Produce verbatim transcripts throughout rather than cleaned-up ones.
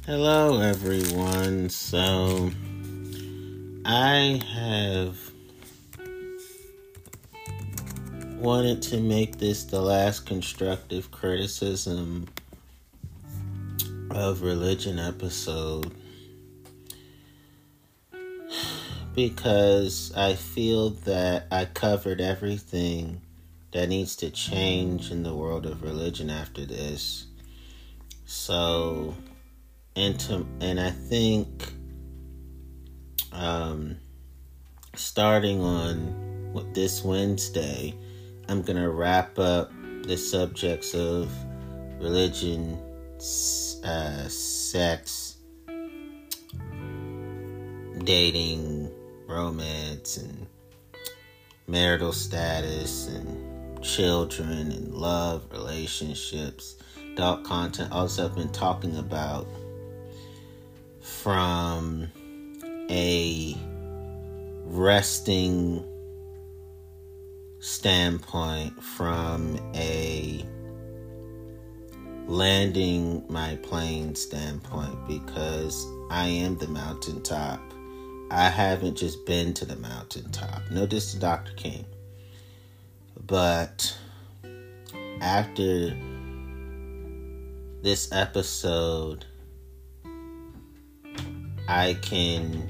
Hello, everyone. So, I have wanted to make this the last constructive criticism of religion episode because I feel that I covered everything that needs to change in the world of religion after this. So, and, to, and I think um, starting on this Wednesday, I'm going to wrap up the subjects of religion, uh, sex, dating, romance, and marital status, and children, and love, relationships, adult content. Also, I've been talking about from a resting standpoint, from a landing my plane standpoint, because I am the mountaintop. I haven't just been to the mountaintop. No, this is Doctor King. But after this episode, I can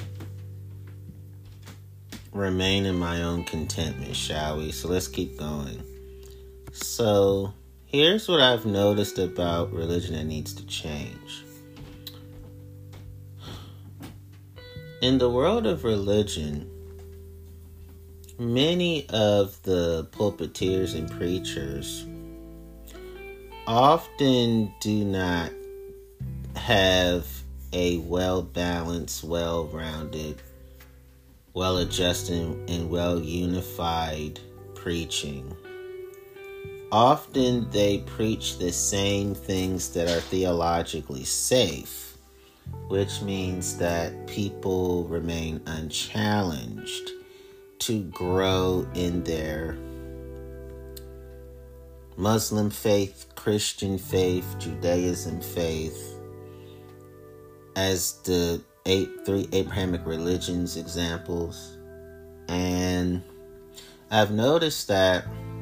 remain in my own contentment, shall we? So let's keep going. So here's what I've noticed about religion that needs to change. In the world of religion, many of the pulpiteers and preachers often do not have a well-balanced, well-rounded, well-adjusted, and well-unified preaching. Often they preach the same things that are theologically safe, which means that people remain unchallenged to grow in their Muslim faith, Christian faith, Judaism faith, as the eight three Abrahamic religions examples. And I've noticed that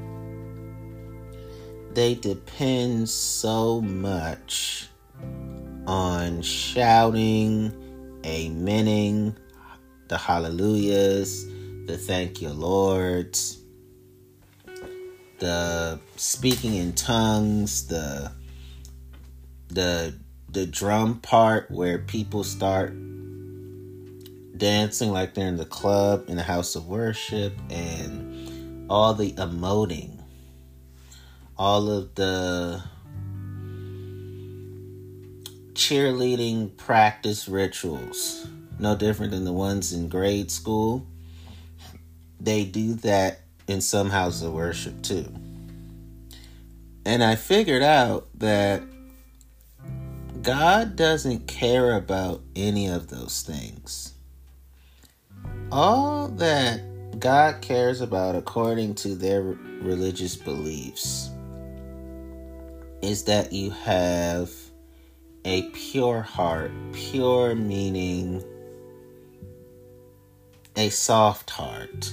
they depend so much on shouting, amening, the hallelujahs, the thank you lords, the speaking in tongues, the the the drum part where people start dancing like they're in the club in a house of worship, and all the emoting, all of the cheerleading practice rituals, no different than the ones in grade school. They do that in some houses of worship too. And I figured out that God doesn't care about any of those things. All that God cares about, according to their religious beliefs, is that you have a pure heart. Pure meaning a soft heart.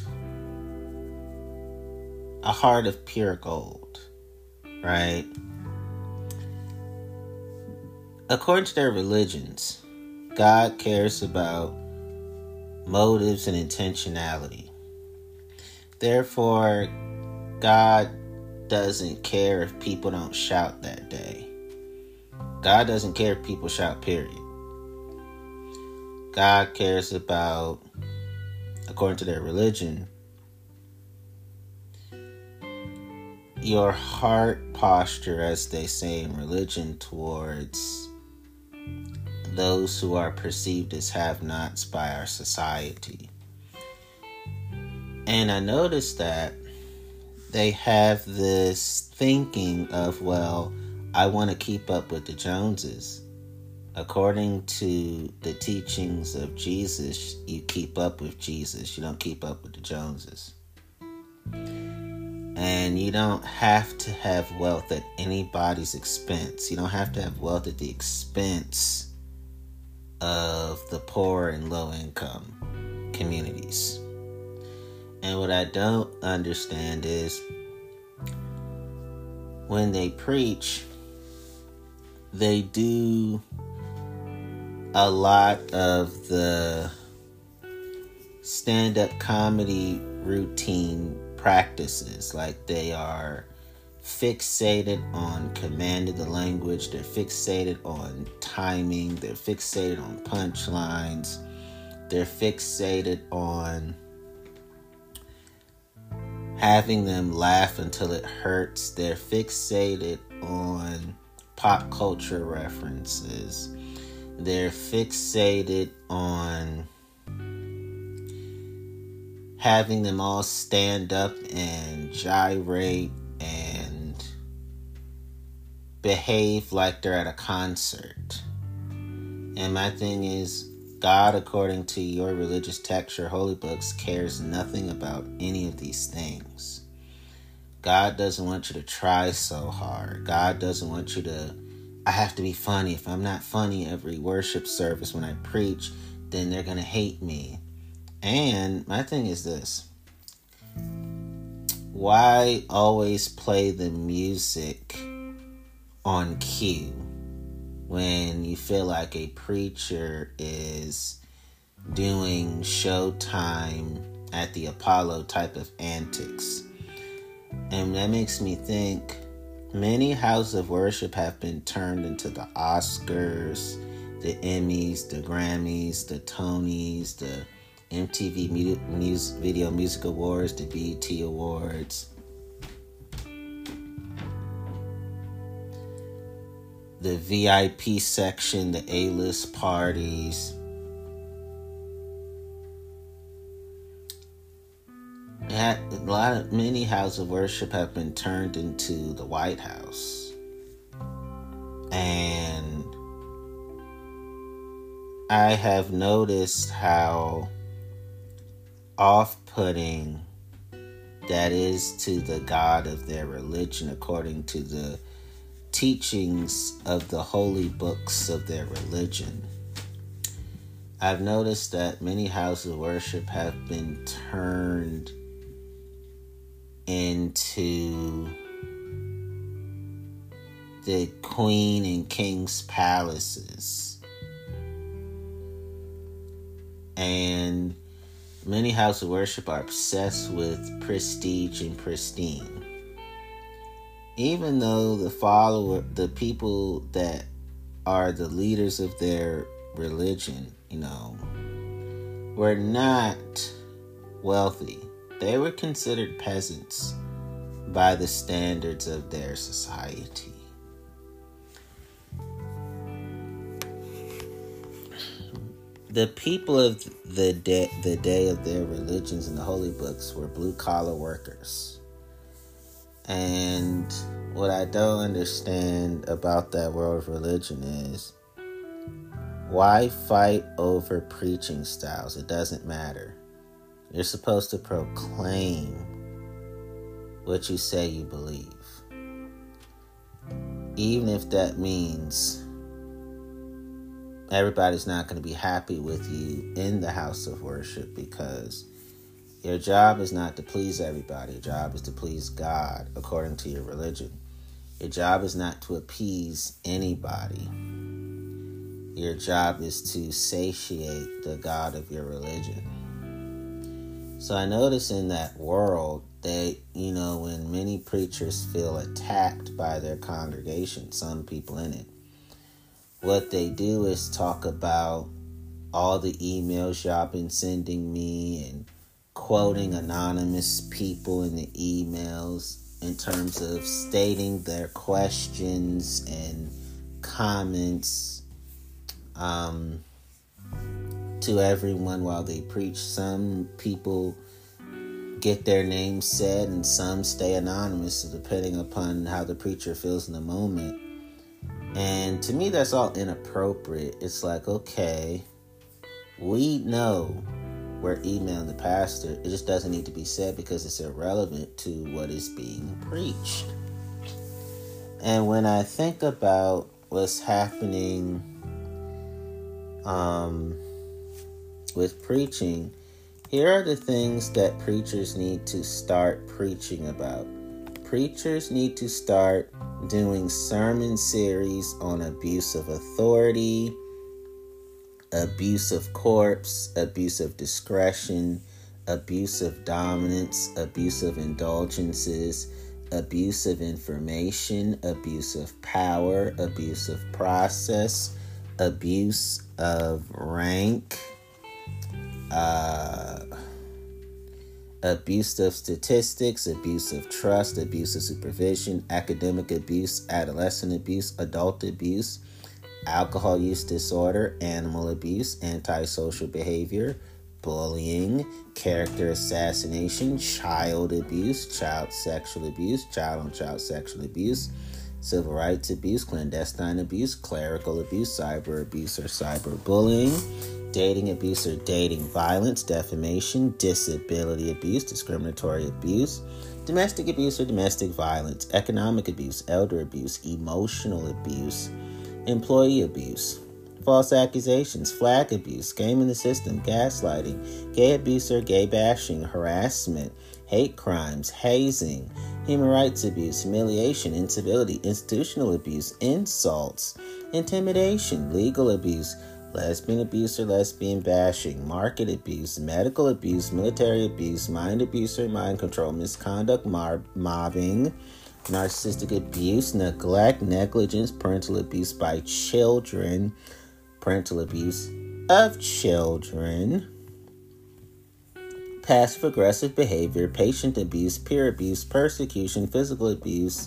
A heart of pure gold, right? According to their religions, God cares about motives and intentionality. Therefore, God doesn't care if people don't shout that day. God doesn't care if people shout, period. God cares about, according to their religion, your heart posture, as they say in religion, towards those who are perceived as have-nots by our society. And I noticed that they have this thinking of, well, I want to keep up with the Joneses. According to the teachings of Jesus, you keep up with Jesus. You don't keep up with the Joneses. And you don't have to have wealth at anybody's expense. You don't have to have wealth at the expense of the poor and low income communities. And what I don't understand is when they preach, they do a lot of the stand-up comedy routine practices. Like they are fixated on command of the language, they're fixated on timing, they're fixated on punchlines, they're fixated on having them laugh until it hurts, they're fixated on pop culture references, they're fixated on having them all stand up and gyrate and behave like they're at a concert. And my thing is, God, according to your religious text, your holy books, cares nothing about any of these things. God doesn't want you to try so hard. God doesn't want you to, I have to be funny. If I'm not funny every worship service when I preach, then they're going to hate me. And my thing is this: why always play the music on cue when you feel like a preacher is doing showtime at the Apollo type of antics? And that makes me think many houses of worship have been turned into the Oscars, the Emmys, the Grammys, the Tonys, the M T V mu- Mus- Video Music Awards, the B E T Awards, the V I P section, the A-list parties. A lot of many houses of worship have been turned into the White House, and I have noticed how off-putting that is to the God of their religion, according to the teachings of the holy books of their religion. I've noticed that many houses of worship have been turned into the queen and king's palaces. And many houses of worship are obsessed with prestige and pristine. Even though the follower, the people that are the leaders of their religion, you know, were not wealthy. They were considered peasants by the standards of their society. The people of the day, the day of their religions in the holy books were blue-collar workers. And what I don't understand about that world of religion is, why fight over preaching styles? It doesn't matter. You're supposed to proclaim what you say you believe. Even if that means everybody's not going to be happy with you in the house of worship, because your job is not to please everybody. Your job is to please God according to your religion. Your job is not to appease anybody. Your job is to satiate the God of your religion. So I notice in that world that, you know, when many preachers feel attacked by their congregation, some people in it, what they do is talk about all the emails y'all been sending me and quoting anonymous people in the emails in terms of stating their questions and comments um, to everyone while they preach. Some people get their names said and some stay anonymous depending upon how the preacher feels in the moment. And to me, that's all inappropriate. It's like, okay, we know we're emailing the pastor. It just doesn't need to be said because it's irrelevant to what is being preached. And when I think about what's happening um, with preaching, here are the things that preachers need to start preaching about. Preachers need to start doing sermon series on abuse of authority, abuse of corpse, abuse of discretion, abuse of dominance, abuse of indulgences, abuse of information, abuse of power, abuse of process, abuse of rank, uh, abuse of statistics, abuse of trust, abuse of supervision, academic abuse, adolescent abuse, adult abuse, alcohol use disorder, animal abuse, antisocial behavior, bullying, character assassination, child abuse, child sexual abuse, child-on-child sexual abuse, civil rights abuse, clandestine abuse, clerical abuse, cyber abuse or cyberbullying, dating abuse or dating violence, defamation, disability abuse, discriminatory abuse, domestic abuse or domestic violence, economic abuse, elder abuse, emotional abuse, employee abuse, false accusations, flag abuse, gaming the system, gaslighting, gay abuse or gay bashing, harassment, hate crimes, hazing, human rights abuse, humiliation, incivility, institutional abuse, insults, intimidation, legal abuse, lesbian abuse or lesbian bashing, market abuse, medical abuse, military abuse, mind abuse or mind control, misconduct, mar- mobbing, narcissistic abuse, neglect, negligence, parental abuse by children, parental abuse of children, passive-aggressive behavior, patient abuse, peer abuse, persecution, physical abuse,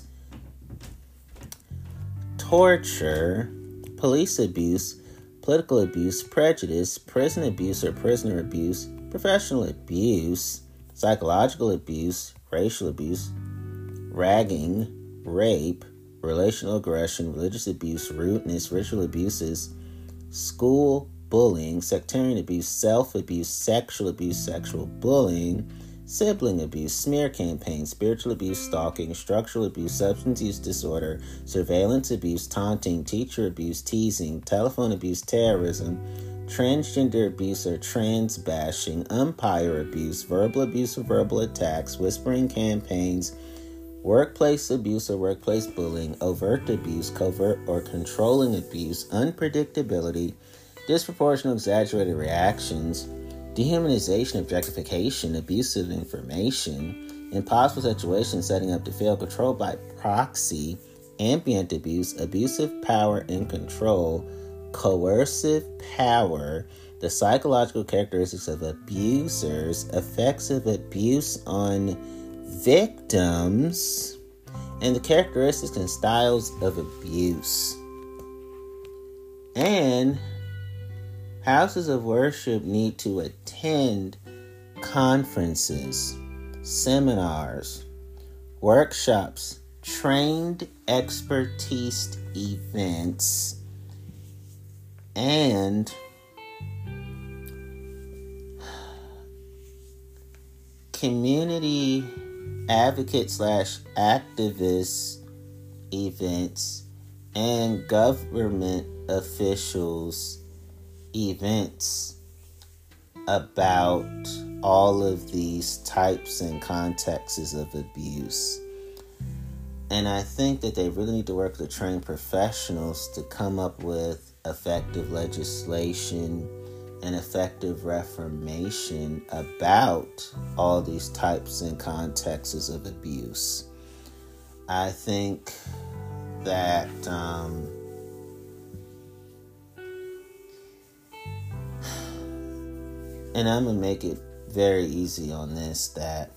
torture, police abuse, political abuse, prejudice, prison abuse or prisoner abuse, professional abuse, psychological abuse, racial abuse, ragging, rape, relational aggression, religious abuse, rudeness, ritual abuses, school bullying, sectarian abuse, self-abuse, sexual abuse, sexual bullying, sibling abuse, smear campaign, spiritual abuse, stalking, structural abuse, substance use disorder, surveillance abuse, taunting, teacher abuse, teasing, telephone abuse, terrorism, transgender abuse or trans bashing, umpire abuse, verbal abuse or verbal attacks, whispering campaigns, workplace abuse or workplace bullying, overt abuse, covert or controlling abuse, unpredictability, disproportionate exaggerated reactions, dehumanization, objectification, abusive information, impossible situations setting up to fail, control by proxy, ambient abuse, abusive power and control, coercive power, the psychological characteristics of abusers, effects of abuse on victims, and the characteristics and styles of abuse. And houses of worship need to attend conferences, seminars, workshops, trained expertise events, and community advocate slash activist events and government officials events about all of these types and contexts of abuse. And I think that they really need to work with trained professionals to come up with effective legislation and effective reformation about all these types and contexts of abuse. I think that um, and I'm going to make it very easy on this, that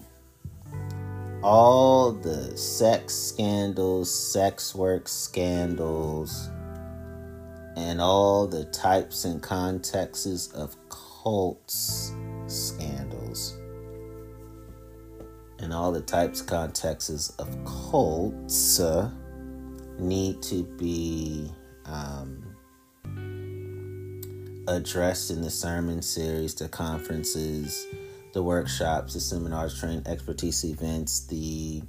all the sex scandals, sex work scandals, and all the types and contexts of cults scandals, and all the types and contexts of cults uh, need to be um, addressed in the sermon series, the conferences, the workshops, the seminars, training, expertise events, the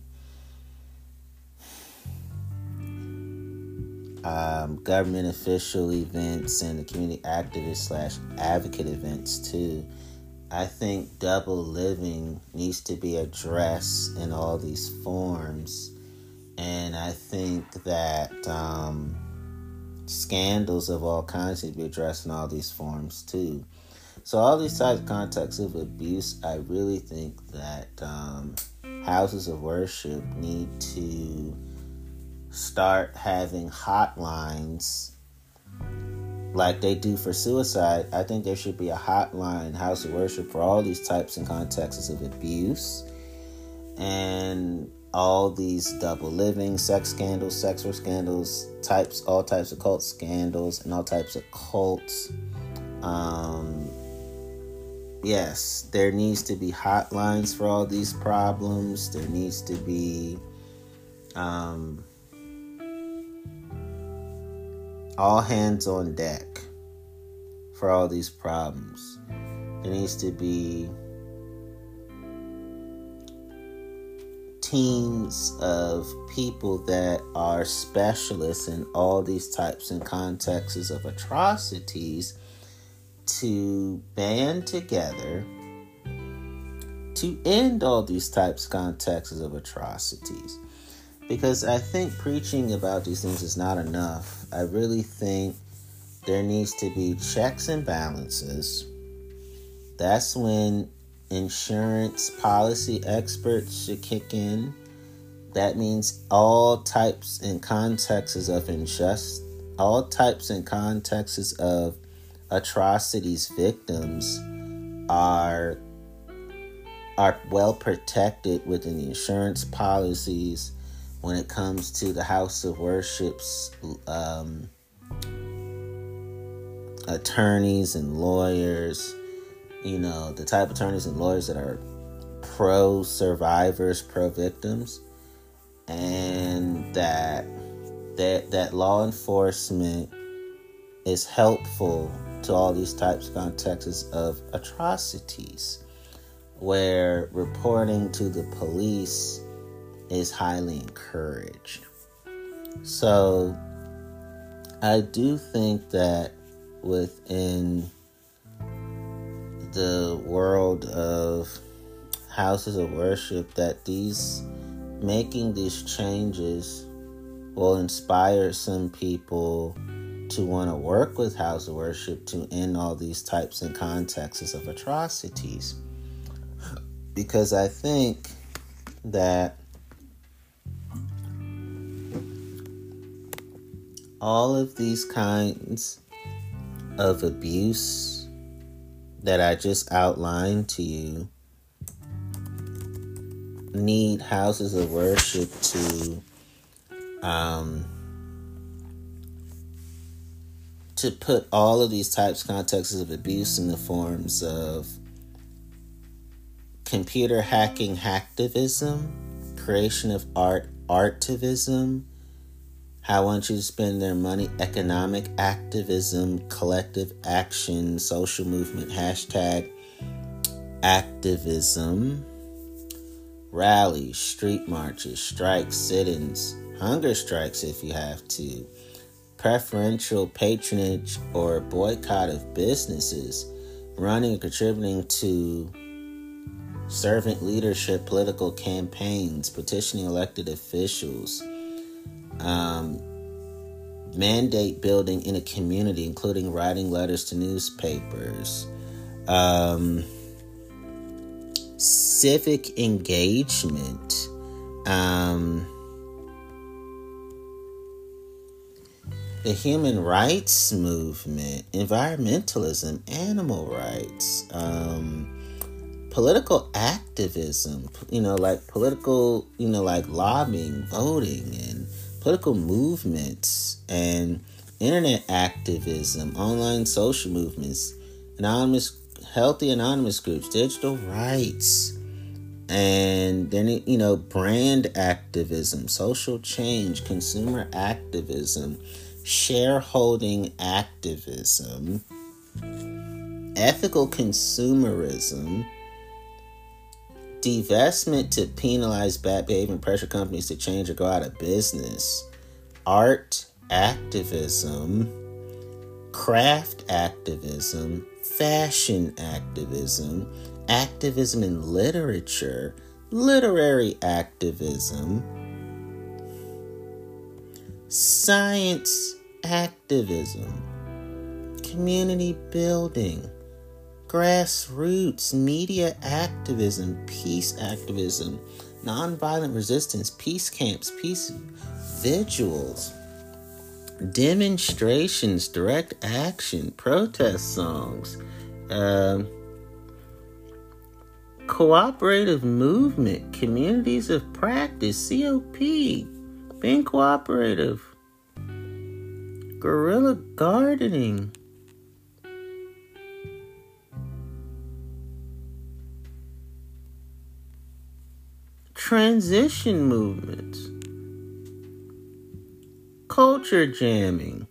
um, government official events, and the community activist slash advocate events too. I think double living needs to be addressed in all these forms. And I think that um, scandals of all kinds need to be addressed in all these forms too. So all these types of contexts of abuse, I really think that um, houses of worship need to start having hotlines like they do for suicide. I think there should be a hotline, house of worship, for all these types and contexts of abuse and all these double living, sex scandals, sex work scandals, types, all types of cult scandals, and all types of cults. Um, yes, there needs to be hotlines for all these problems. There needs to be um, all hands on deck for all these problems. There needs to be teams of people that are specialists in all these types and contexts of atrocities to band together to end all these types of contexts of atrocities. Because I think preaching about these things is not enough. I really think there needs to be checks and balances. That's when insurance policy experts should kick in. That means all types and contexts of injustice, all types and contexts of atrocities victims are are well protected within the insurance policies. When it comes to the house of worship's um, attorneys and lawyers, you know, the type of attorneys and lawyers that are pro-survivors, pro-victims, and that, that that law enforcement is helpful to all these types of contexts of atrocities, where reporting to the police is highly encouraged. So I do think that within the world of houses of worship, that these making these changes will inspire some people to want to work with house of worship to end all these types and contexts of atrocities. Because I think that all of these kinds of abuse that I just outlined to you need houses of worship to um, to put all of these types, contexts of abuse in the forms of computer hacking, hacktivism, creation of art, artivism, how I want you to spend their money, economic activism, collective action, social movement, hashtag activism, rallies, street marches, strikes, sit-ins, hunger strikes if you have to, preferential patronage or boycott of businesses, running and contributing to servant leadership, political campaigns, petitioning elected officials, Um, mandate building in a community, including writing letters to newspapers, um, civic engagement, um, the human rights movement, environmentalism, animal rights, um, political activism, you know, like political, you know, like lobbying, voting, and political movements, and internet activism, online social movements, anonymous, healthy anonymous groups, digital rights, and then, you know, brand activism, social change, consumer activism, shareholding activism, Ethical consumerism. Divestment to penalize bad behavior and pressure companies to change or go out of business. Art activism. Craft activism. Fashion activism. Activism in literature. Literary activism. Science activism. Community building. Grassroots media activism, peace activism, nonviolent resistance, peace camps, peace vigils, demonstrations, direct action, protest songs, uh, cooperative movement, communities of practice, C O P, being cooperative, guerrilla gardening, transition movements, culture jamming,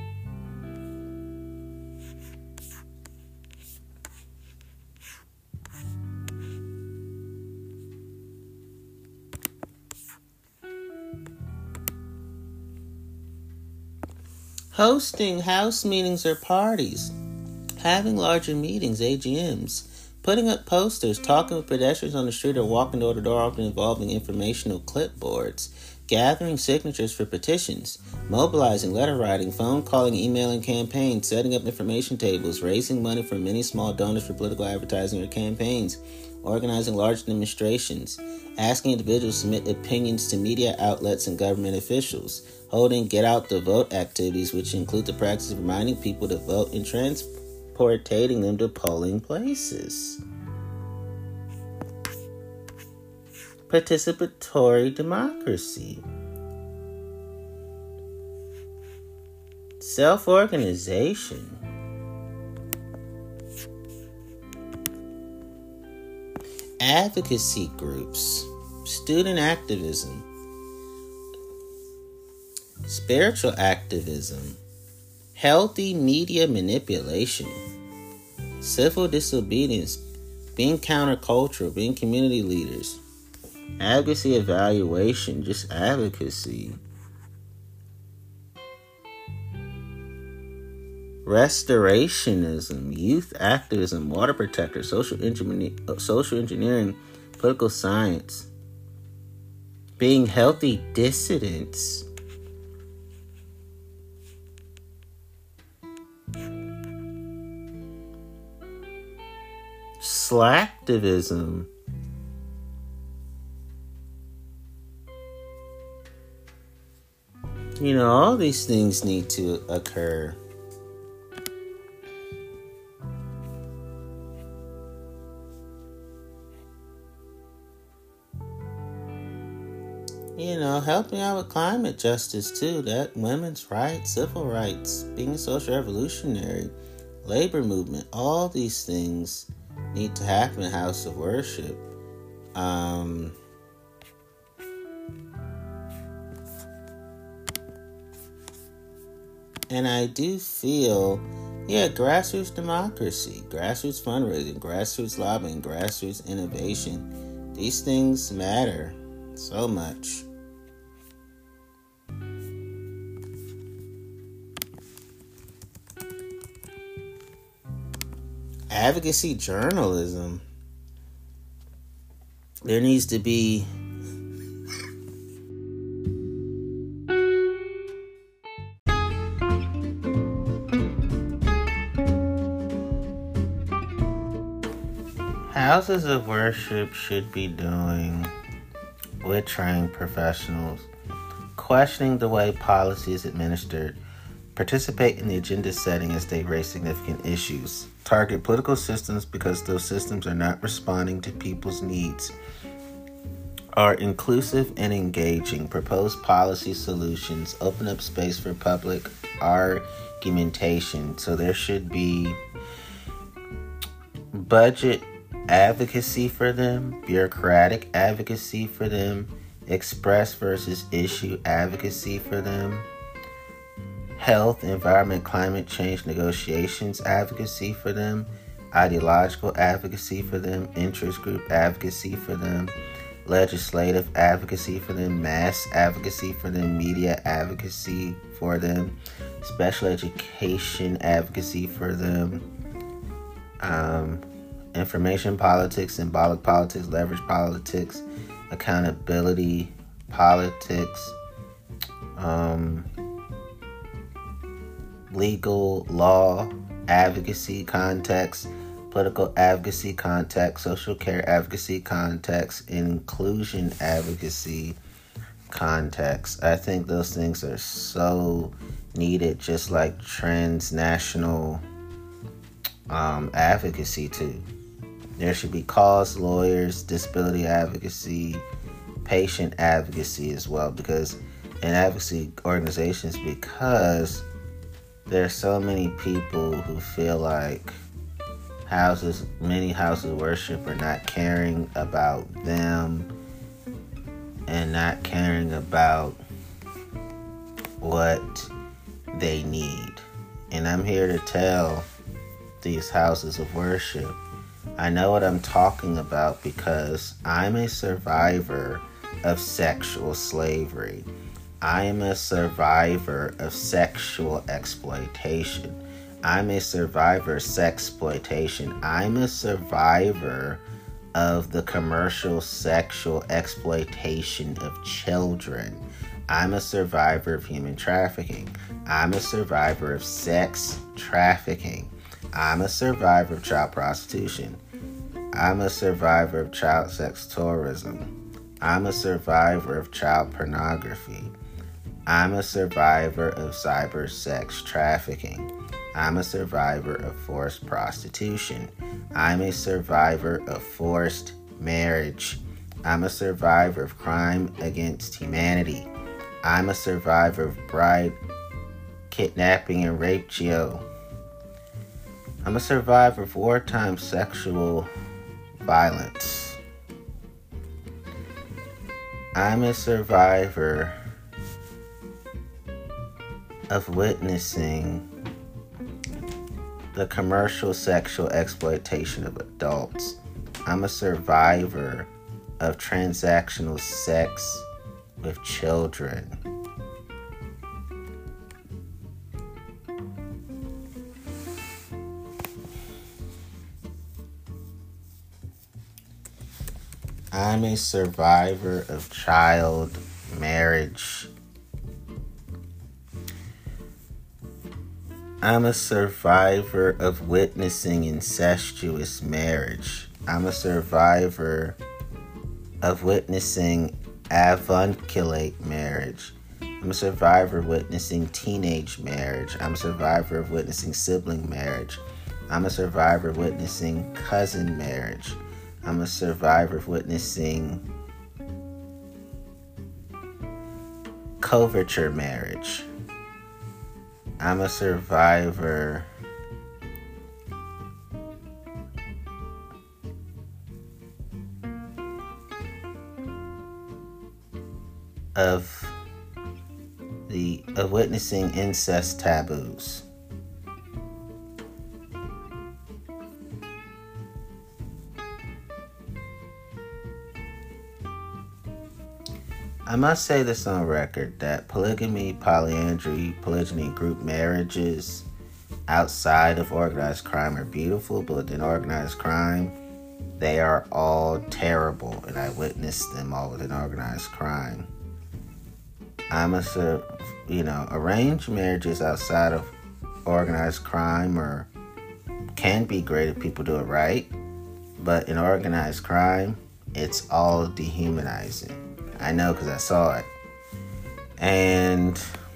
hosting house meetings or parties, having larger meetings, A G Ms, putting up posters, talking with pedestrians on the street or walking door to door, often involving informational clipboards, gathering signatures for petitions, mobilizing, letter writing, phone calling, emailing campaigns, setting up information tables, raising money from many small donors for political advertising or campaigns, organizing large demonstrations, asking individuals to submit opinions to media outlets and government officials, holding get out the vote activities, which include the practice of reminding people to vote and transportating them to polling places. Participatory democracy. Self-organization. Advocacy groups. Student activism. Spiritual activism. Healthy media manipulation. Civil disobedience. Being countercultural. Being community leaders. Advocacy evaluation. Just advocacy. Restorationism. Youth activism. Water protector. Social, engineer, social engineering. Political science. Being healthy dissidents. Slacktivism. You know, all these things need to occur. You know, helping out with climate justice too, that women's rights, civil rights, being a social revolutionary, labor movement, all these things need to happen in House of Worship. Um, and I do feel, yeah, grassroots democracy, grassroots fundraising, grassroots lobbying, grassroots innovation. These things matter so much. Advocacy journalism. There needs to be houses of worship should be doing with trained professionals, questioning the way policy is administered, participate in the agenda setting as they raise significant issues, target political systems because those systems are not responding to people's needs, are inclusive and engaging, propose policy solutions, open up space for public argumentation. So there should be budget advocacy for them, bureaucratic advocacy for them, express versus issue advocacy for them, health, environment, climate change negotiations advocacy for them, ideological advocacy for them, interest group advocacy for them, legislative advocacy for them, mass advocacy for them, media advocacy for them, special education advocacy for them, um, information politics, symbolic politics, leverage politics, accountability politics, um, legal law advocacy context, political advocacy context, social care advocacy context, inclusion advocacy context. I think those things are so needed, just like transnational um, advocacy too. There should be cause lawyers, disability advocacy, patient advocacy as well, because in advocacy organizations, because there are so many people who feel like houses, many houses of worship are not caring about them and not caring about what they need. And I'm here to tell these houses of worship, I know what I'm talking about because I'm a survivor of sexual slavery. I am a survivor of sexual exploitation. I'm a survivor of sexploitation. I'm a survivor of the commercial sexual exploitation of children. I'm a survivor of human trafficking. I'm a survivor of sex trafficking. I'm a survivor of child prostitution. I'm a survivor of child sex tourism. I'm a survivor of child pornography. I'm a survivor of cyber sex trafficking. I'm a survivor of forced prostitution. I'm a survivor of forced marriage. I'm a survivor of crime against humanity. I'm a survivor of bride kidnapping and rape. Geo. I'm a survivor of wartime sexual violence. I'm a survivor of witnessing the commercial sexual exploitation of adults. I'm a survivor of transactional sex with children. I'm a survivor of child marriage. I'm a survivor of witnessing incestuous marriage. I'm a survivor of witnessing avunculate marriage. I'm a survivor of witnessing teenage marriage. I'm a survivor of witnessing sibling marriage. I'm a survivor of witnessing cousin marriage. I'm a survivor of witnessing coverture marriage. I'm a survivor of the of witnessing incest taboos. I must say this on record that polygamy, polyandry, polygyny, group marriages outside of organized crime are beautiful, but within organized crime, they are all terrible, and I witnessed them all within organized crime. I'm a, you know, arranged marriages outside of organized crime are can be great if people do it right, but in organized crime, it's all dehumanizing. I know because I saw it. And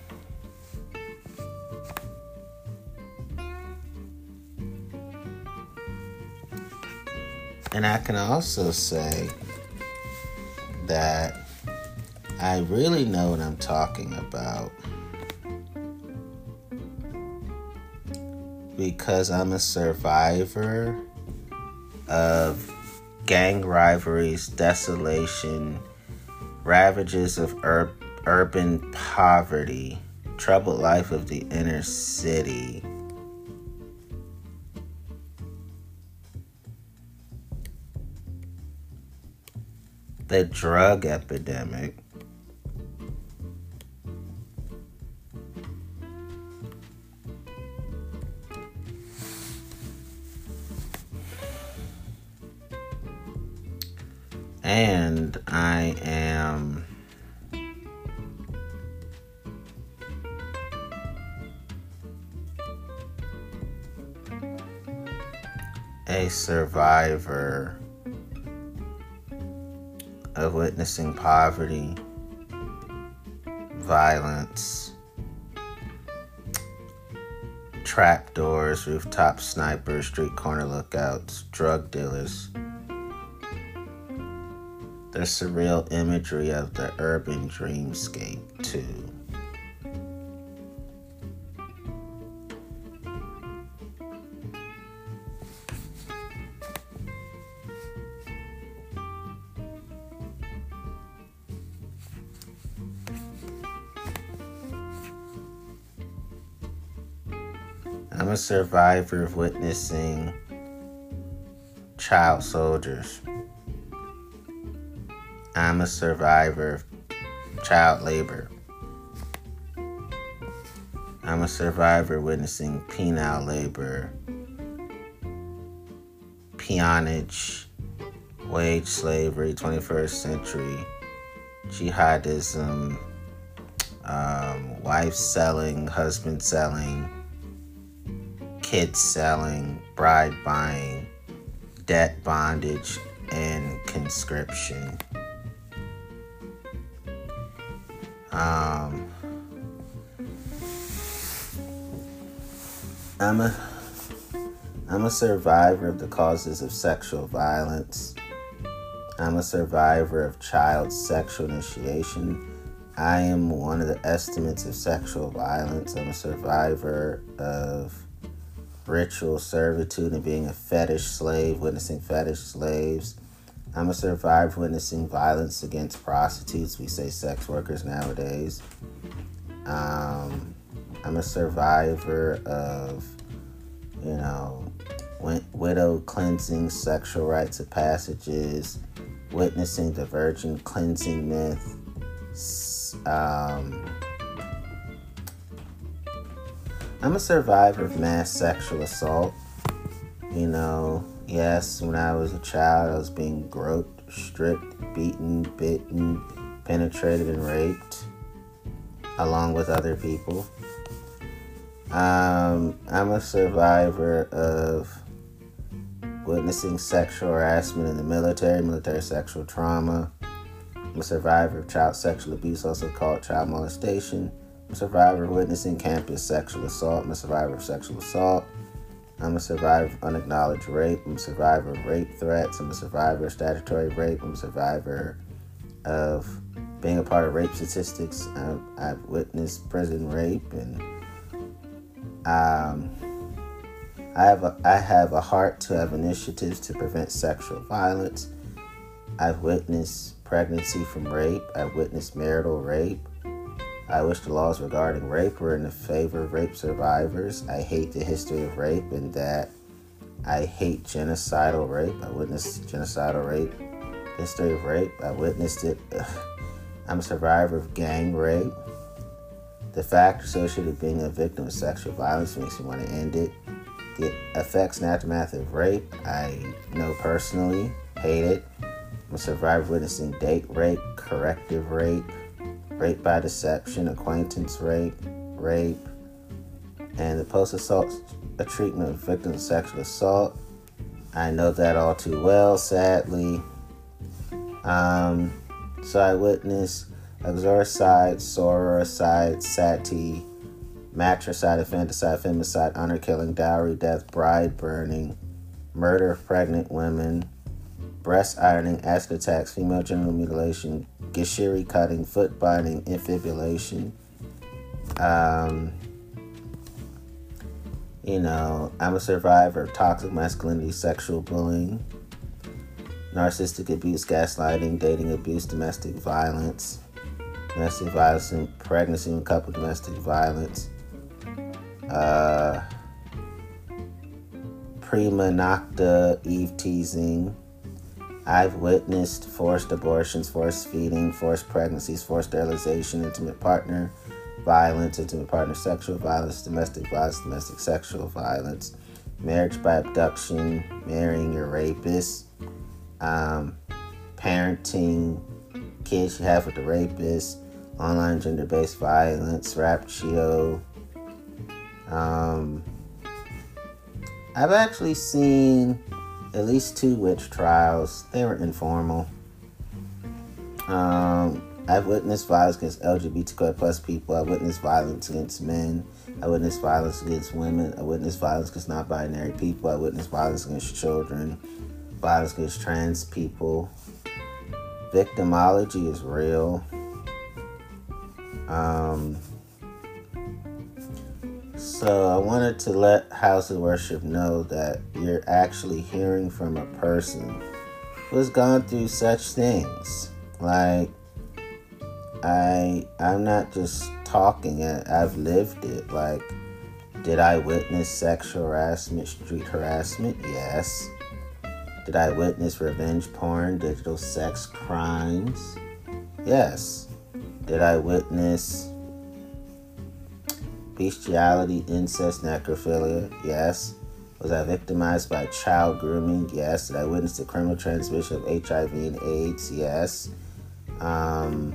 and I can also say that I really know what I'm talking about because I'm a survivor of gang rivalries, desolation, ravages of ur- urban poverty, troubled life of the inner city. The drug epidemic. And I am a survivor of witnessing poverty, violence, trapdoors, rooftop snipers, street corner lookouts, drug dealers. The surreal imagery of the urban dreamscape, too. I'm a survivor of witnessing child soldiers. I'm a survivor of child labor. I'm a survivor witnessing penal labor, peonage, wage slavery, twenty-first century, jihadism, um, wife selling, husband selling, kids selling, bride buying, debt bondage, and conscription. Um, I'm a I'm a survivor of the causes of sexual violence. I'm a survivor of child sexual initiation. I am one of the estimates of sexual violence. I'm a survivor of ritual servitude and being a fetish slave, witnessing fetish slaves. I'm a survivor witnessing violence against prostitutes. We say sex workers nowadays. Um, I'm a survivor of, you know, widow cleansing, sexual rites of passages, witnessing the virgin cleansing myth. Um, I'm a survivor of mass sexual assault. You know, yes, when I was a child, I was being groped, stripped, beaten, bitten, penetrated, and raped, along with other people. Um, I'm a survivor of witnessing sexual harassment in the military, military sexual trauma. I'm a survivor of child sexual abuse, also called child molestation. I'm a survivor of witnessing campus sexual assault. I'm a survivor of sexual assault. I'm a survivor of unacknowledged rape. I'm a survivor of rape threats. I'm a survivor of statutory rape. I'm a survivor of being a part of rape statistics. I've, I've witnessed prison rape, and um, I have a, I have a heart to have initiatives to prevent sexual violence. I've witnessed pregnancy from rape. I've witnessed marital rape. I wish the laws regarding rape were in the favor of rape survivors. I hate the history of rape and that I hate genocidal rape. I witnessed genocidal rape, history of rape. I witnessed it. Ugh. I'm a survivor of gang rape. The fact associated with being a victim of sexual violence makes me want to end it. The effects and aftermath of rape, I know personally, hate it. I'm a survivor of witnessing date rape, corrective rape, rape by deception, acquaintance rape, rape, and the post-assault treatment of victims of sexual assault. I know that all too well, sadly. Um, so I witnessed exorcide, sororicide, sati, matricide, infanticide, femicide, honor killing, dowry death, bride burning, murder of pregnant women, breast ironing, acid attacks, female genital mutilation, gishiri cutting, foot binding, infibulation. Um, you know, I'm a survivor of toxic masculinity, sexual bullying, narcissistic abuse, gaslighting, dating abuse, domestic violence. domestic violence in pregnancy and couple domestic violence, uh, prima nocta Eve teasing. I've witnessed forced abortions, forced feeding, forced pregnancies, forced sterilization, intimate partner violence, intimate partner sexual violence, domestic violence, domestic sexual violence, marriage by abduction, marrying your rapist, um, parenting kids you have with the rapist, online gender-based violence, raptio. Um, I've actually seen at least two witch trials. They were informal. Um, I've witnessed violence against L G B T Q plus people. I've witnessed violence against men. I witnessed violence against women. I witnessed violence against non-binary people. I witnessed violence against children. Violence against trans people. Victimology is real. Um, so I wanted to let House of Worship know that you're actually hearing from a person who's gone through such things. Like, I, I'm not just talking it, I've lived it. Like, did I witness sexual harassment, street harassment? Yes. Did I witness revenge porn, digital sex crimes? Yes. Did I witness bestiality, incest, necrophilia? Yes. Was I victimized by child grooming? Yes. Did I witness the criminal transmission of H I V and AIDS? Yes. Um,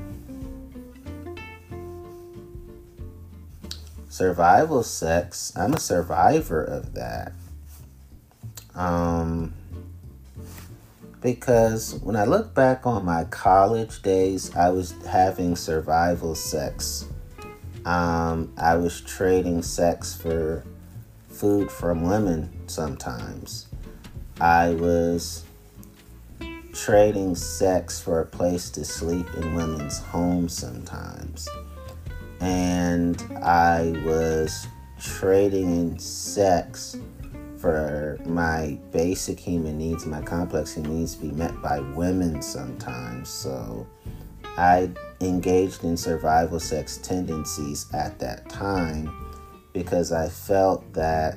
survival sex. I'm a survivor of that. Um... Because when I look back on my college days, I was having survival sex. Um, I was trading sex for food from women sometimes. I was trading sex for a place to sleep in women's homes sometimes. And I was trading in sex for my basic human needs, my complex human needs to be met by women sometimes. So I engaged in survival sex tendencies at that time because I felt that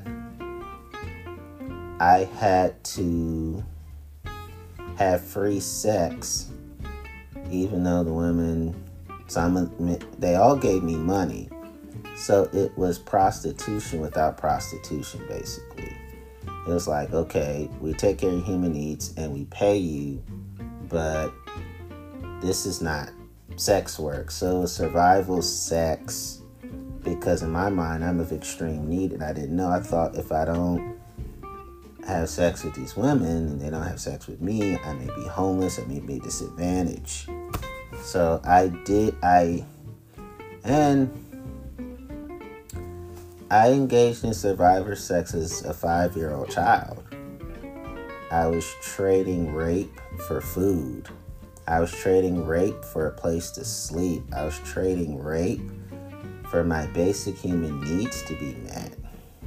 I had to have free sex, even though the women, some of them, they all gave me money. So it was prostitution without prostitution, basically. It was like, okay, we take care of your human needs and we pay you, but this is not sex work. So it was survival sex because in my mind, I'm of extreme need and I didn't know. I thought if I don't have sex with these women and they don't have sex with me, I may be homeless, I may be disadvantaged. So I did, I, and I engaged in survivor sex as a five-year-old child. I was trading rape for food. I was trading rape for a place to sleep. I was trading rape for my basic human needs to be met.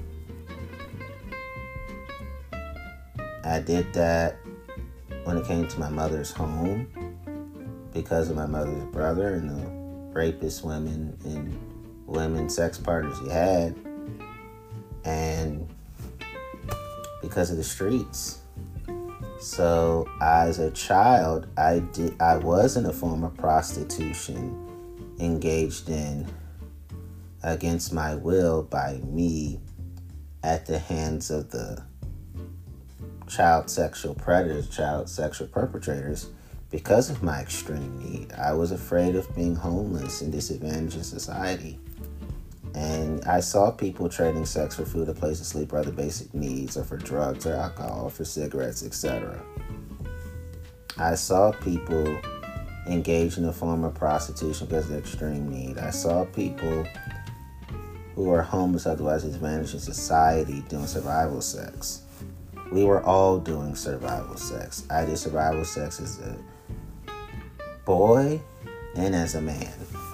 I did that when it came to my mother's home because of my mother's brother and the rapist women and women sex partners he had. And because of the streets. So as a child, I did I was in a form of prostitution engaged in against my will by me at the hands of the child sexual predators, child sexual perpetrators, because of my extreme need. I was afraid of being homeless and disadvantaged in society. And I saw people trading sex for food, a place to sleep, or other basic needs, or for drugs or alcohol, or for cigarettes, et cetera. I saw people engage in a form of prostitution because of their extreme need. I saw people who are homeless, otherwise disadvantaged in society, doing survival sex. We were all doing survival sex. I did survival sex as a boy and as a man.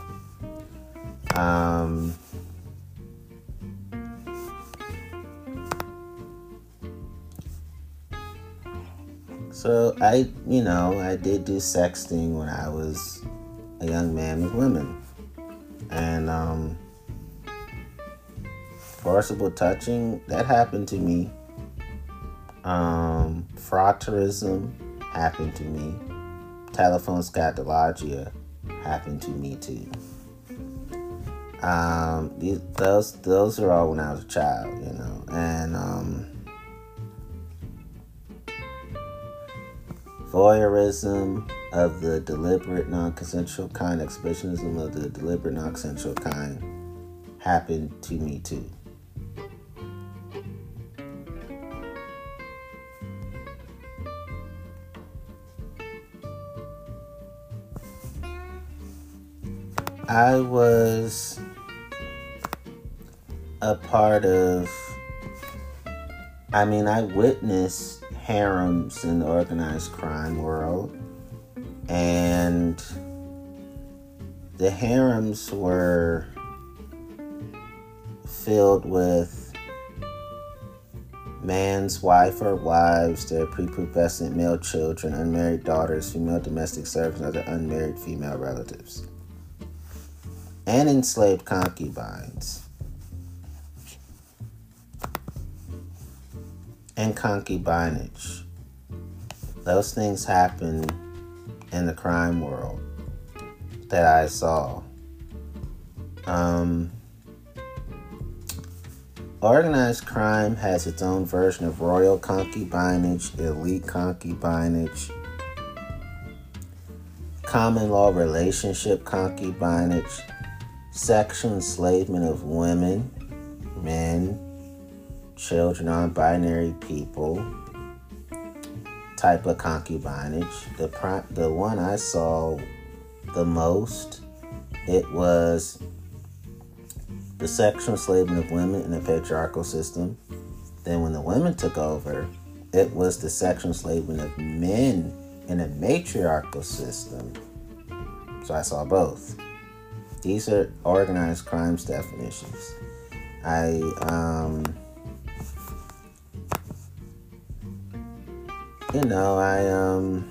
Um... So I, you know, I did do sexting when I was a young man with women. And um, forcible touching, that happened to me. Um, frotteurism happened to me. Telephone scatologia happened to me too. Um, these, those those are all when I was a child, you know, and um, voyeurism of the deliberate non-consensual kind, exhibitionism of the deliberate non-consensual kind happened to me too. I was a part of, I mean, I witnessed harems in the organized crime world, and the harems were filled with man's wife or wives, their prepubescent male children, unmarried daughters, female domestic servants, and other unmarried female relatives, and enslaved concubines. And concubinage. Those things happen in the crime world that I saw. Um, organized crime has its own version of royal concubinage, elite concubinage, common law relationship concubinage, sexual enslavement of women, men, children, non-binary people, type of concubinage. The pri- the one I saw the most, it was the sexual enslavement of women in a patriarchal system. Then when the women took over, it was the sexual enslavement of men in a matriarchal system. So I saw both. These are organized crimes definitions. I, um... You know, I, um,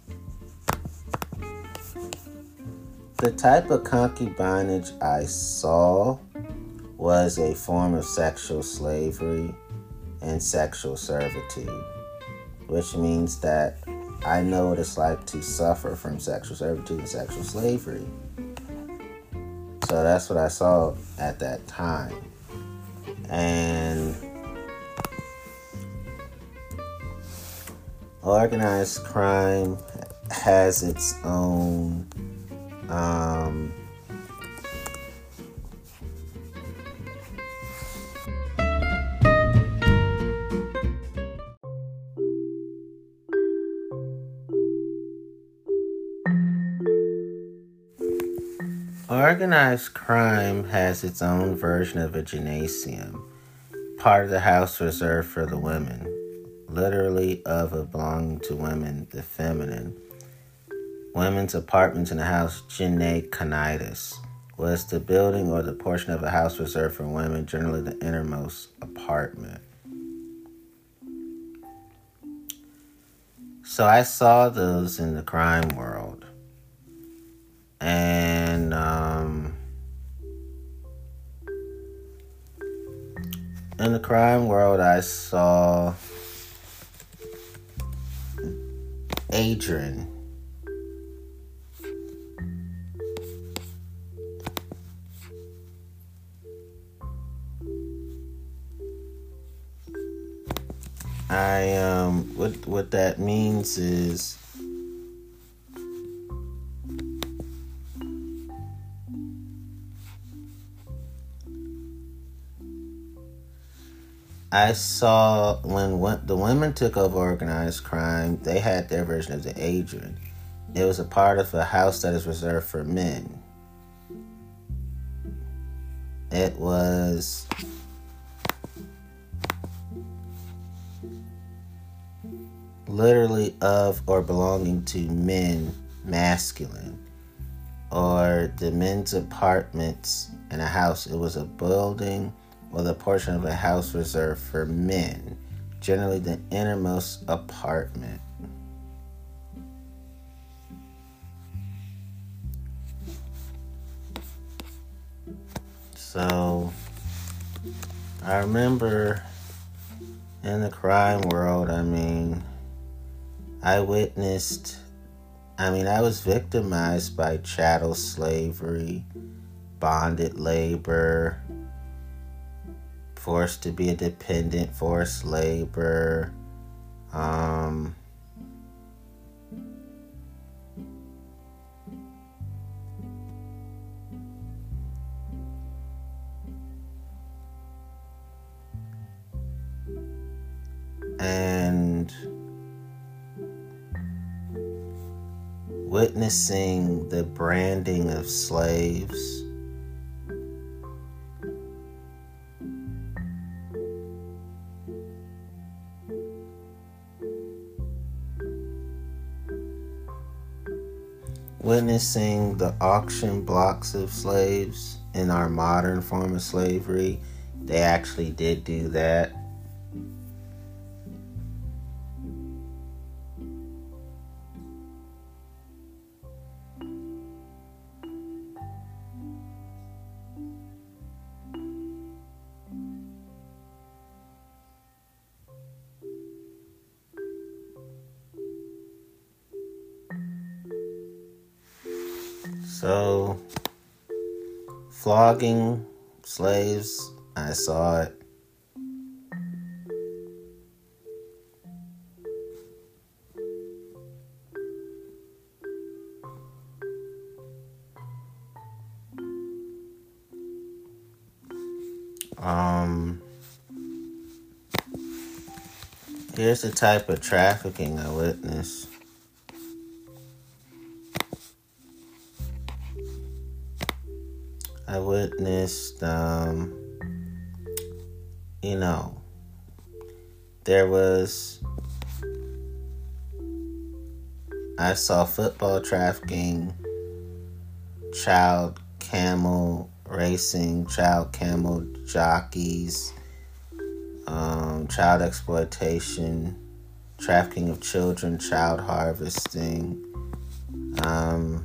the type of concubinage I saw was a form of sexual slavery and sexual servitude, which means that I know what it's like to suffer from sexual servitude and sexual slavery. So that's what I saw at that time. And organized crime has its own um, organized crime has its own version of a gymnasium, part of the house reserved for the women. Literally of a belonging to women, the feminine. Women's apartments in the house, gynaeconitis, was the building or the portion of a house reserved for women, generally the innermost apartment. So I saw those in the crime world. And um, in the crime world, I saw Adrian. I um what what that means is I saw when, when the women took over organized crime, they had their version of the Adrian. It was a part of a house that is reserved for men. It was literally of or belonging to men, masculine, or the men's apartments in a house. It was a building or the portion of a house reserved for men, generally the innermost apartment. So, I remember in the crime world, I mean, I witnessed, I mean, I was victimized by chattel slavery, bonded labor, forced to be a dependent, forced labor, um, and witnessing the branding of slaves. Witnessing the auction blocks of slaves in our modern form of slavery. They actually did do that. So, flogging slaves, I saw it. Um, here's the type of trafficking I witnessed. I witnessed, um, you know, there was, I saw football trafficking, child camel racing, child camel jockeys, um, child exploitation, trafficking of children, child harvesting, um,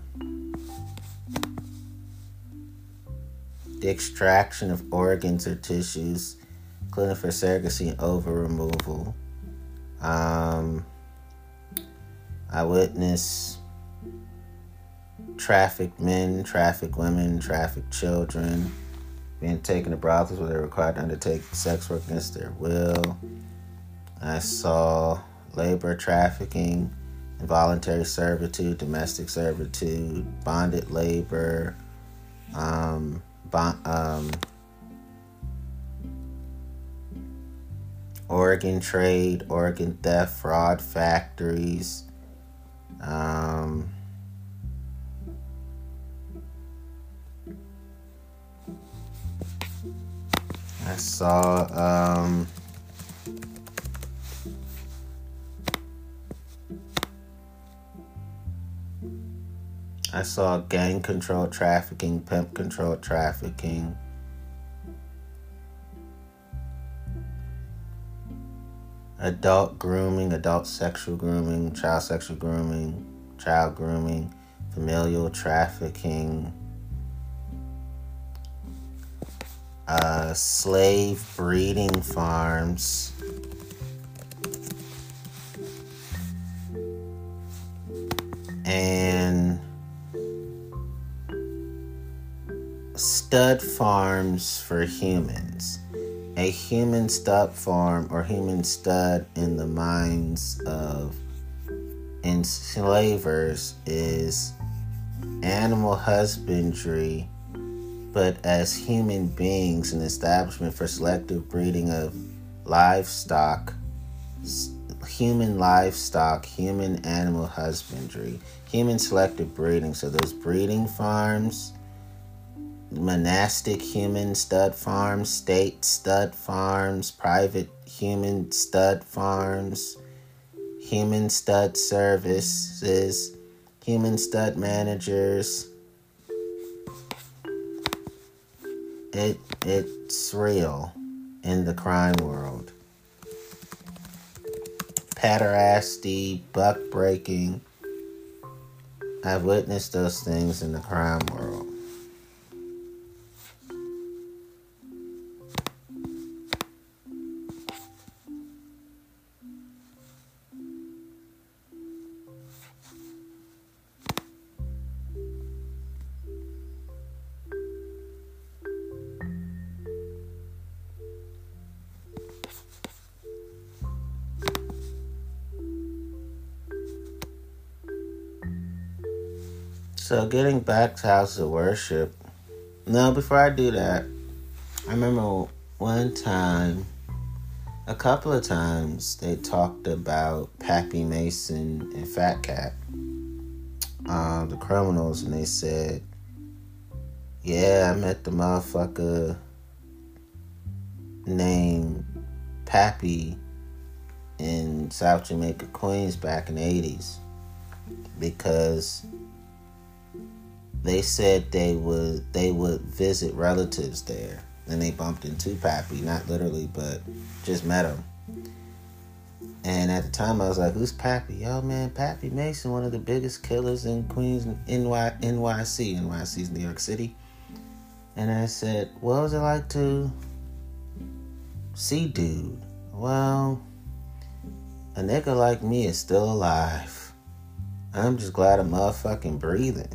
the extraction of organs or tissues, including for surrogacy and ova removal. Um, I witnessed trafficked men, trafficked women, trafficked children being taken to brothels where they're required to undertake sex work against their will. I saw labor trafficking, involuntary servitude, domestic servitude, bonded labor, um, bond, um, organ trade, organ theft, fraud factories, um, I saw, um, I saw gang control trafficking, pimp control trafficking, adult grooming, adult sexual grooming, child sexual grooming, child grooming, familial trafficking, uh, slave breeding farms, and stud farms for humans. A human stud farm or human stud in the minds of enslavers is animal husbandry, but as human beings, an establishment for selective breeding of livestock, human livestock, human animal husbandry, human selective breeding. So those breeding farms, monastic human stud farms, state stud farms, private human stud farms, human stud services, human stud managers. It it's real in the crime world. Pederasty, buck breaking. I've witnessed those things in the crime world. So getting back to House of Worship. No, before I do that, I remember one time, a couple of times, they talked about Pappy Mason and Fat Cat, uh, the criminals, and they said, yeah, I met the motherfucker named Pappy in South Jamaica, Queens back in the eighties, because they said they would they would visit relatives there, and they bumped into Pappy, not literally, but just met him. And at the time, I was like, "Who's Pappy?" Yo, man, Pappy Mason, one of the biggest killers in Queens, N Y N Y C. N Y C is New York City. And I said, "What was it like to see dude?" Well, a nigga like me is still alive. I'm just glad I'm motherfucking breathing.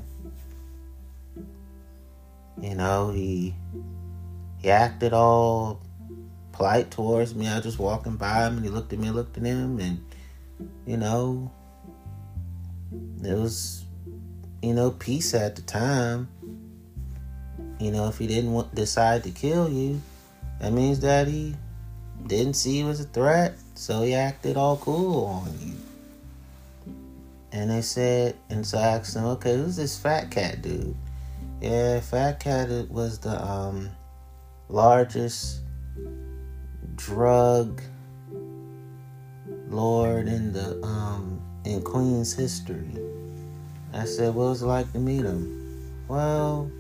You know, he he acted all polite towards me. I was just walking by him, and he looked at me, and looked at him, and, you know, it was, you know, peace at the time. You know, if he didn't want, decide to kill you, that means that he didn't see you as a threat, so he acted all cool on you. And they said, and so I asked them, okay, who's this Fat Cat dude? Yeah, Fat Cat was the um, largest drug lord in the um, in Queens history. I said, what was it like to meet him? Well,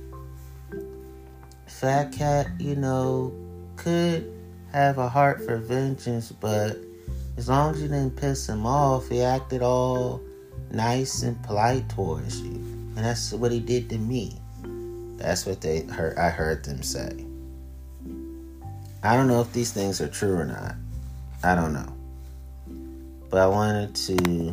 Fat Cat, you know, could have a heart for vengeance, but as long as you didn't piss him off, he acted all nice and polite towards you. And that's what he did to me. That's what they heard. I heard them say. I don't know if these things are true or not. I don't know. But I wanted to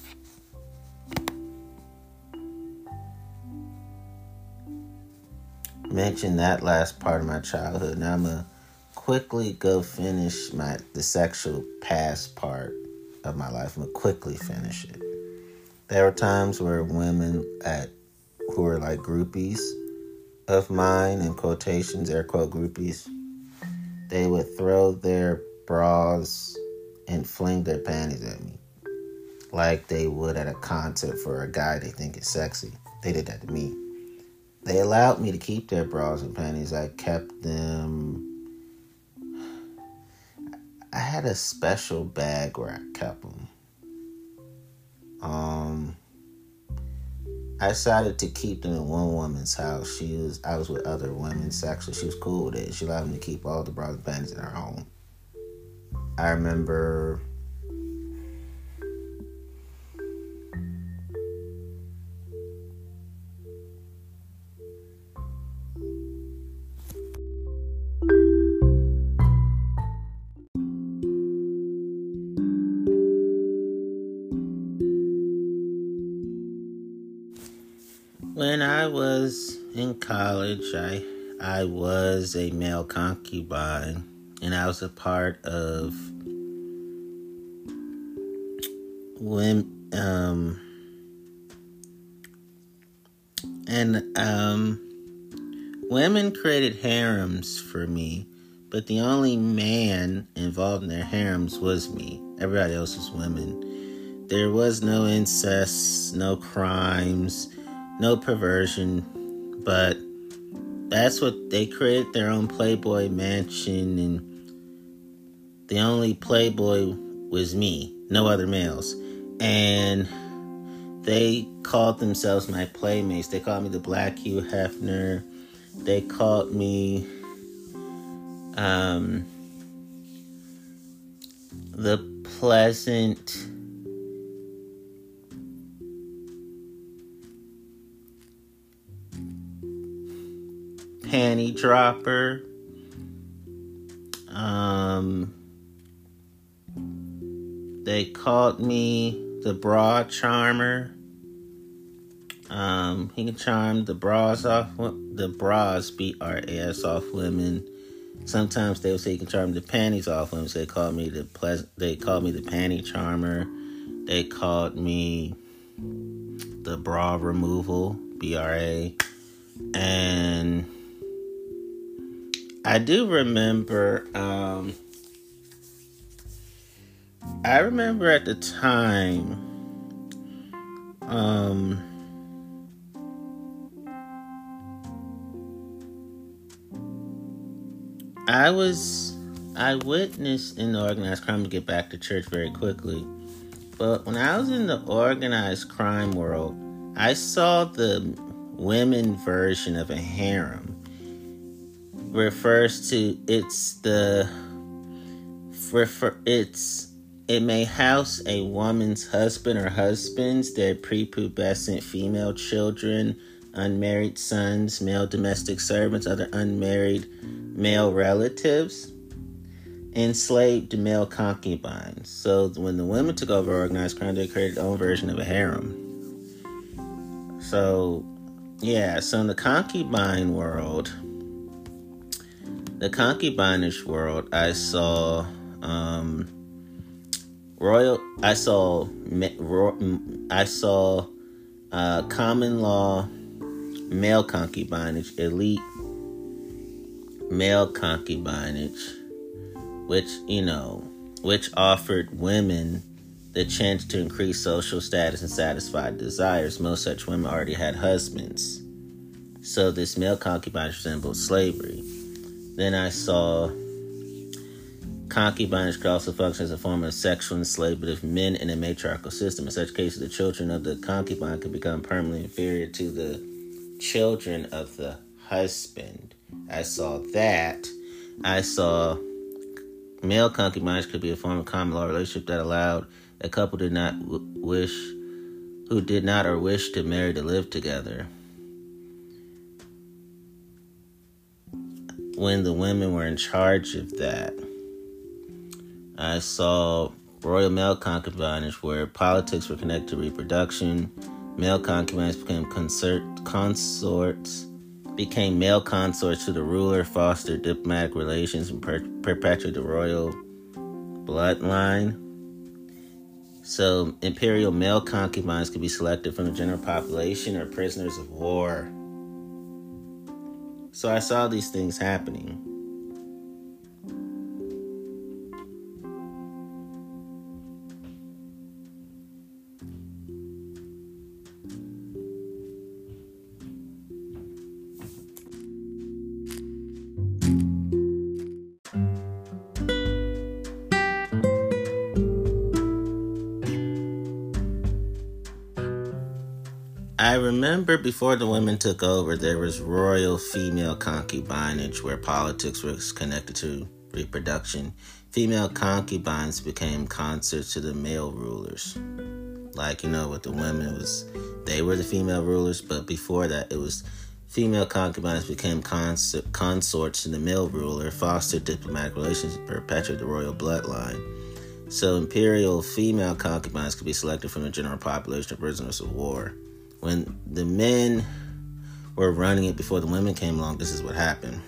mention that last part of my childhood. Now I'm gonna quickly go finish my the sexual past part of my life. I'm gonna quickly finish it. There were times where women at who were like groupies of mine, in quotations, air quote groupies, they would throw their bras and fling their panties at me like they would at a concert for a guy they think is sexy. They did that to me. They allowed me to keep their bras and panties. I kept them. I had a special bag where I kept them. Um, I decided to keep them in one woman's house. She was, I was with other women sexually. She was cool with it. She allowed me to keep all the bras and panties in her home. I remember when I was in college, I I was a male concubine, and I was a part of women, um, and um, women created harems for me, but the only man involved in their harems was me. Everybody else was women. There was no incest, no crimes, no perversion, but that's what they created, their own Playboy mansion, and the only Playboy was me, no other males. And they called themselves my playmates. They called me the Black Hugh Hefner. They called me um, the pleasant panty dropper. Um, they called me the bra charmer. Um, he can charm the bras off, the bras, B R A S, off women. Sometimes they would say he can charm the panties off women. So they called me the pleasant. They called me the panty charmer. They called me the bra removal B R A. And I do remember, um, I remember at the time, um, I was, I witnessed in the organized crime, to get back to church very quickly, but when I was in the organized crime world, I saw the women version of a harem. Refers to, it's the, refer, it's, it may house a woman's husband or husbands, their prepubescent female children, unmarried sons, male domestic servants, other unmarried male relatives, enslaved male concubines. So when the women took over organized crime, they created their own version of a harem. So, yeah, so in the concubine world, the concubinage world, I saw um, royal. I saw I saw uh, common law male concubinage, elite male concubinage, which you know, which offered women the chance to increase social status and satisfy desires. Most such women already had husbands, so this male concubinage resembled slavery. Then I saw concubinage could also function as a form of sexual enslavement of men in a matriarchal system. In such cases, the children of the concubine could become permanently inferior to the children of the husband. I saw that. I saw male concubinage could be a form of common law relationship that allowed a couple did not w- wish, who did not or wish to marry to live together. When the women were in charge of that, I saw royal male concubinage, where politics were connected to reproduction. Male concubines became consort, consorts, became male consorts to the ruler, fostered diplomatic relations, and per- perpetuated the royal bloodline. So imperial male concubines could be selected from the general population or prisoners of war. So I saw these things happening. I remember before the women took over, there was royal female concubinage, where politics was connected to reproduction. Female concubines became consorts to the male rulers. Like, you know, with the women, it was, they were the female rulers, but before that, it was female concubines became consort, consorts to the male ruler, fostered diplomatic relations, and perpetuated the royal bloodline. So imperial female concubines could be selected from the general population of prisoners of war. When the men were running it before the women came along, this is what happened.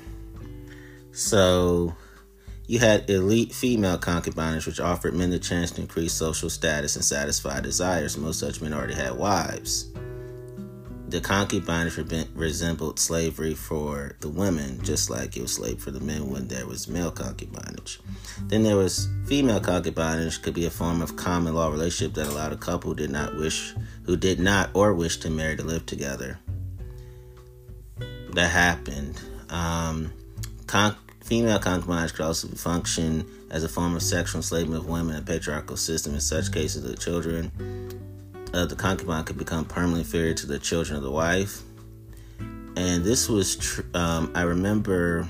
So you had elite female concubinage, which offered men the chance to increase social status and satisfy desires. Most such men already had wives. The concubinage resembled slavery for the women, just like it was slavery for the men when there was male concubinage. Then there was female concubinage, could be a form of common law relationship that allowed a couple who did not wish, who did not or wish to marry to live together. That happened. Um, con- female concubinage could also function as a form of sexual enslavement of women in a patriarchal system. In such cases, the children of the concubine could become permanently inferior to the children of the wife. And this was, tr- um, I remember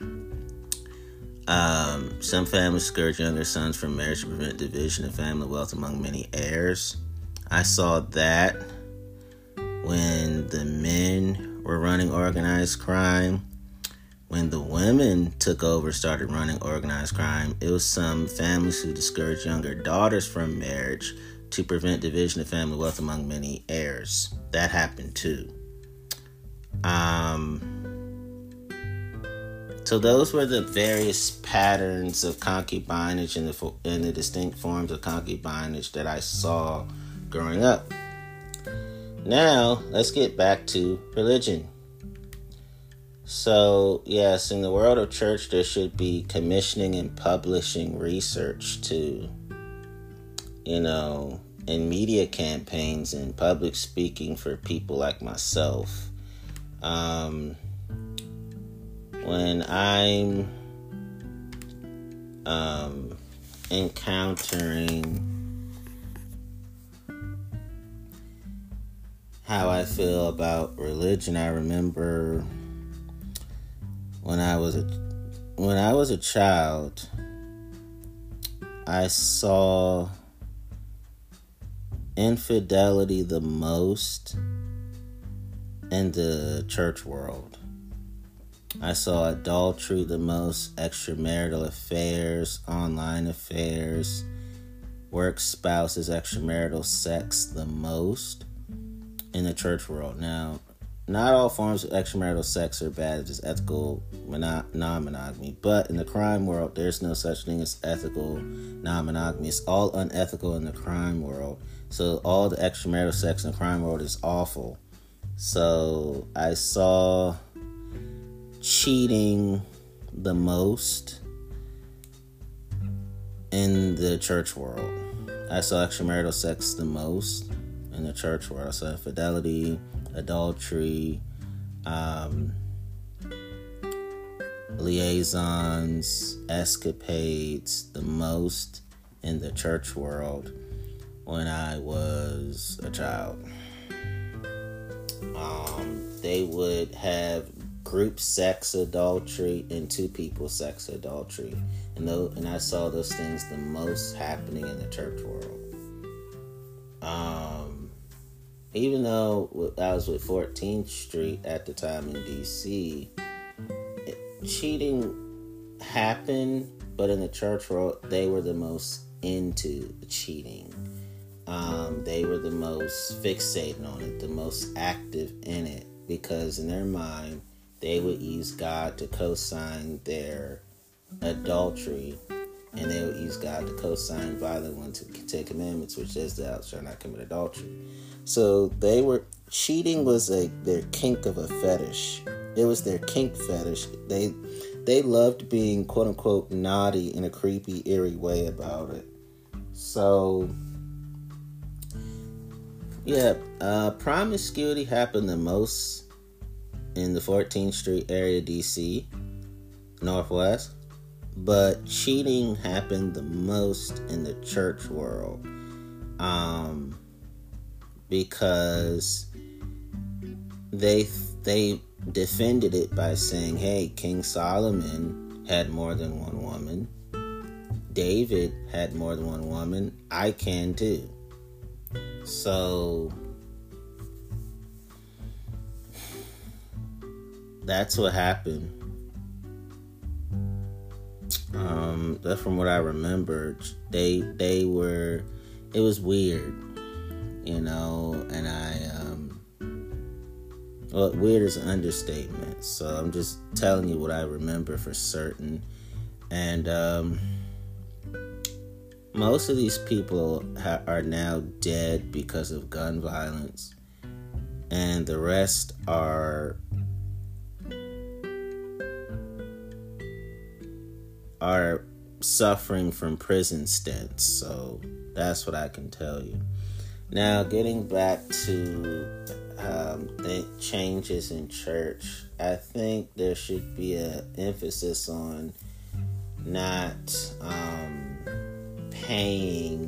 um, some families discourage younger sons from marriage to prevent division of family wealth among many heirs. I saw that when the men were running organized crime. When the women took over, started running organized crime, it was some families who discouraged younger daughters from marriage to prevent division of family wealth among many heirs. That happened too. Um, so those were the various patterns of concubinage and the, and the distinct forms of concubinage that I saw growing up. Now, let's get back to religion. So, yes, in the world of church, there should be commissioning and publishing research to, you know, and media campaigns and public speaking for people like myself. Um, when I'm um, encountering how I feel about religion, I remember when I was a when I was a child, I saw infidelity the most in the church world. I saw adultery the most, extramarital affairs, online affairs, work spouses, extramarital sex the most in the church world. Now, not all forms of extramarital sex are bad. It's just ethical mono- non-monogamy. But in the crime world, there's no such thing as ethical non-monogamy. It's all unethical in the crime world. So all the extramarital sex in the crime world is awful. So I saw cheating the most in the church world. I saw extramarital sex the most in the church world. I saw infidelity, adultery, um, liaisons, escapades the most in the church world when I was a child. Um, they would have group sex adultery and two people sex adultery, and though, and I saw those things the most happening in the church world. Um, even though I was with fourteenth Street at the time in D C, it, cheating happened, but in the church world, they were the most into the cheating. Um, they were the most fixated on it, the most active in it, because in their mind, they would use God to co-sign their adultery, and they would use God to co-sign violent one to Ten Commandments, which says thou shalt not commit adultery. So they were, cheating was a their kink of a fetish. It was their kink fetish. They they loved being quote unquote naughty in a creepy, eerie way about it. So yeah, uh, promiscuity happened the most in the fourteenth Street area, D C, Northwest. But cheating happened the most in the church world. Um, because they they defended it by saying, hey, King Solomon had more than one woman. David had more than one woman. I can too. So that's what happened. Um, that's from what I remembered. They they were, it was weird, you know, and I, um, well, weird is an understatement. So I'm just telling you what I remember for certain. And um, most of these people ha- are now dead because of gun violence, and the rest are are suffering from prison stints. So that's what I can tell you. Now, getting back to um, the changes in church, I think there should be an emphasis on not um, paying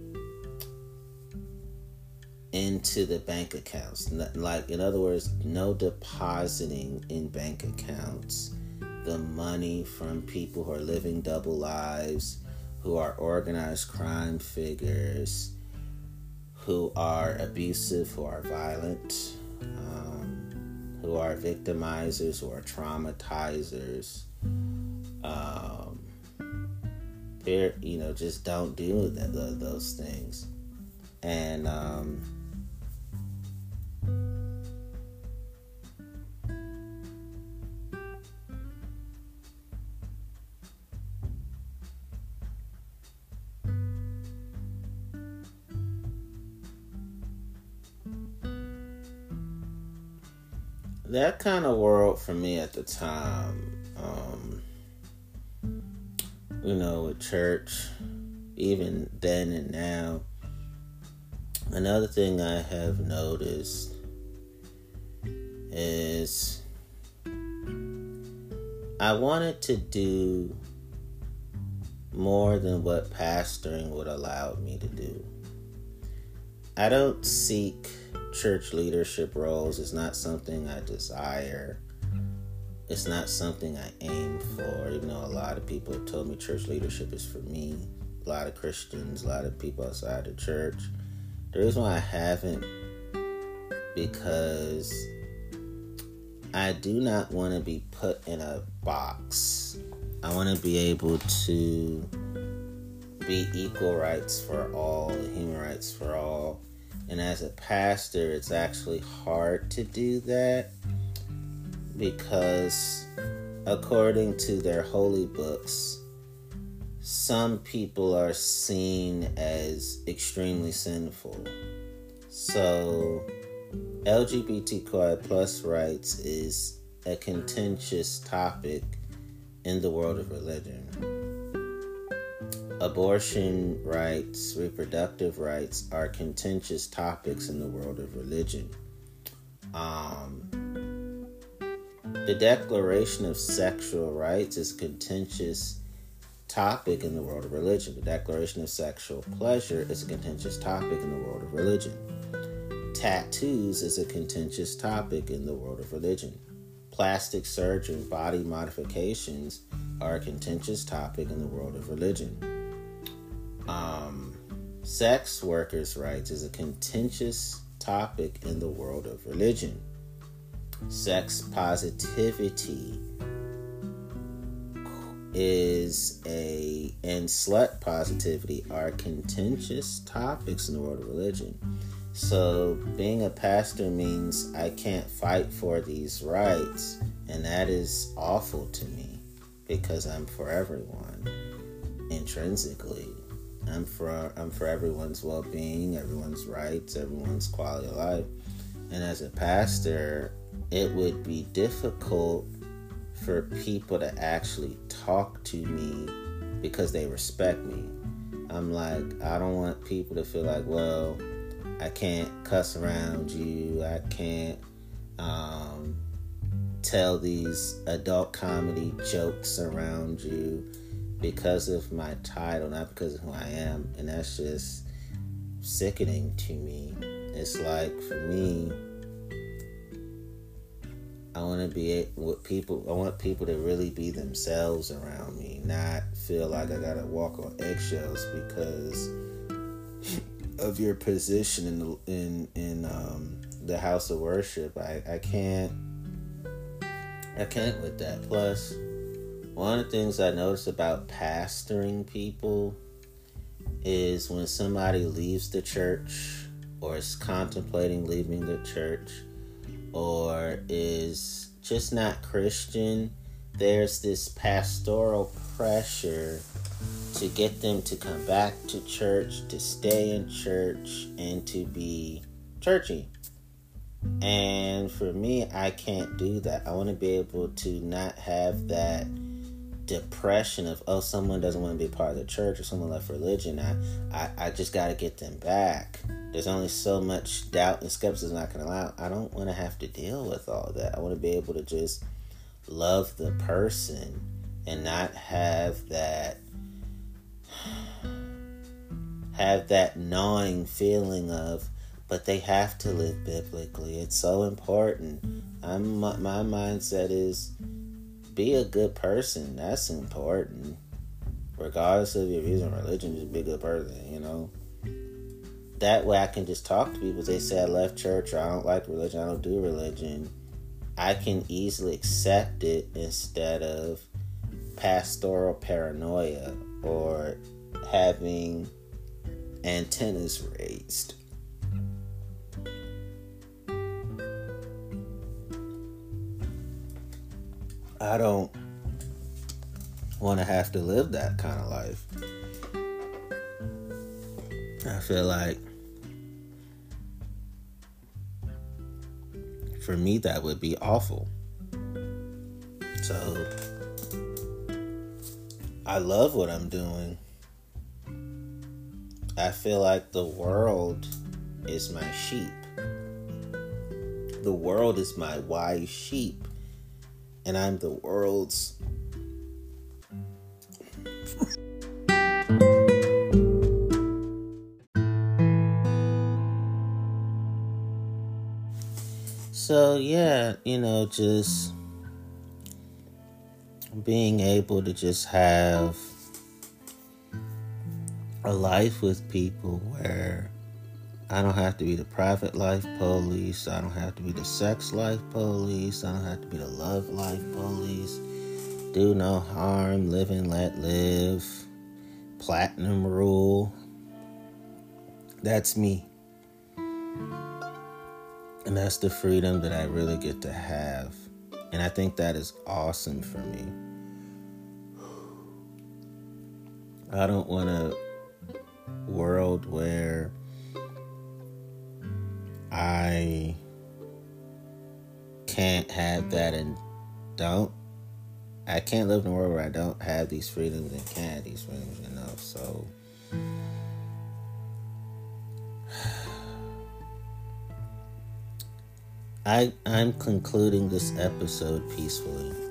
into the bank accounts. Like, in other words, no depositing in bank accounts the money from people who are living double lives, who are organized crime figures, who are abusive, who are violent, um, who are victimizers, who are traumatizers. Um, they're, you know, just don't do that, those things. And um, that kind of world for me at the time, um, you know, with church, even then and now, another thing I have noticed is I wanted to do more than what pastoring would allow me to do. I don't seek church leadership roles. It's not something I desire. It's not something I aim for. Even though a lot of people have told me church leadership is for me. A lot of Christians, a lot of people outside the church. The reason why I haven't, because I do not want to be put in a box. I want to be able to be equal rights for all, human rights for all. And as a pastor, it's actually hard to do that because according to their holy books, some people are seen as extremely sinful. So L G B T Q I plus rights is a contentious topic in the world of religion. Abortion rights, reproductive rights are contentious topics in the world of religion. Um, the Declaration of Sexual Rights is a contentious topic in the world of religion. The Declaration of Sexual Pleasure is a contentious topic in the world of religion. Tattoos is a contentious topic in the world of religion. Plastic surgery and body modifications are a contentious topic in the world of religion. Um, sex workers' rights is a contentious topic in the world of religion. Sex positivity is a, and slut positivity are contentious topics in the world of religion. So being a pastor means I can't fight for these rights, and that is awful to me because I'm for everyone intrinsically. I'm for I'm for everyone's well-being, everyone's rights, everyone's quality of life. And as a pastor, it would be difficult for people to actually talk to me because they respect me. I'm like, I don't want people to feel like, well, I can't cuss around you. I can't um, tell these adult comedy jokes around you because of my title, not because of who I am. And that's just sickening to me. It's like, for me, I want to be with people. I want people to really be themselves around me, not feel like I gotta walk on eggshells because of your position in the, in in um, the house of worship. I, I can't I can't with that. Plus, one of the things I notice about pastoring people is when somebody leaves the church or is contemplating leaving the church or is just not Christian, there's this pastoral pressure to get them to come back to church, to stay in church, and to be churchy. And for me, I can't do that. I want to be able to not have that depression of, oh, someone doesn't want to be part of the church or someone left religion. I, I, I just got to get them back. There's only so much doubt and skepticism I can allow. I don't want to have to deal with all that. I want to be able to just love the person and not have that have that gnawing feeling of, but they have to live biblically. It's so important. I'm my, my mindset is be a good person. That's important. Regardless of your views on religion, just be a good person, you know. That way I can just talk to people. If they say I left church or I don't like religion, I don't do religion, I can easily accept it instead of pastoral paranoia or having antennas raised. I don't want to have to live that kind of life. I feel like for me, that would be awful. So, I love what I'm doing. I feel like the world is my sheep. The world is my wise sheep. And I'm the world's So, yeah, you know, just being able to just have a life with people where I don't have to be the private life police, I don't have to be the sex life police, I don't have to be the love life police, do no harm, live and let live, platinum rule. That's me. And that's the freedom that I really get to have. And I think that is awesome for me. I don't want a world where I can't have that and don't. I can't live in a world where I don't have these freedoms and can't have these freedoms, you know. So I, I'm concluding this episode peacefully.